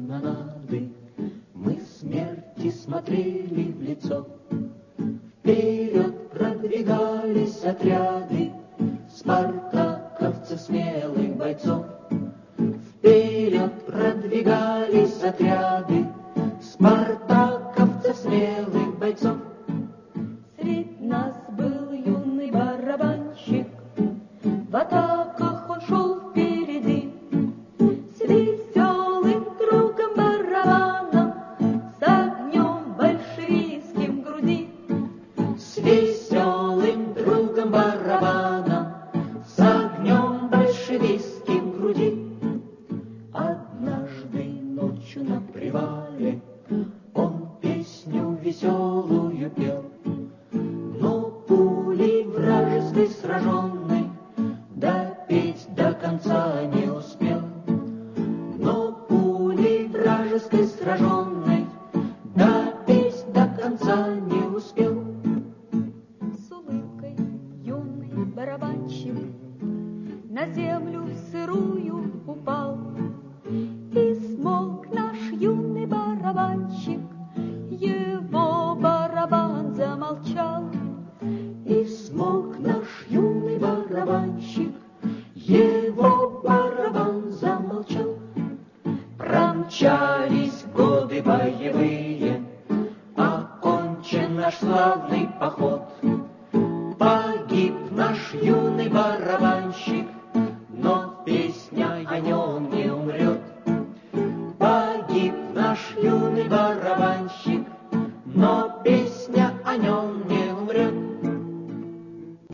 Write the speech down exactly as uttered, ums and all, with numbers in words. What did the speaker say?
канонады мы смерти смотрели в лицо. Вперед продвигались отряды спартаковцев, смелых бойцов. Вперед продвигались отряды спартаковцев, смелых бойцов. Средь нас был юный барабанщик, в атаках он шел впереди, с веселым другом барабаном, с огнем большевистским в груди. С веселым другом барабаном, с огнем большевистским в груди. Однажды ночью на привале он песню веселую пел, но пулей вражеской сраженной допеть до конца не успел. Но пулей вражеской сраженной допеть до конца не успел. С улыбкой юный барабанщик на землю сырую упал, и смолк наш юный барабанщик, его барабан замолчал. И смолк наш юный барабанщик, его барабан замолчал. Промчались годы боевые, окончен наш славный поход. Погиб наш юный барабанщик,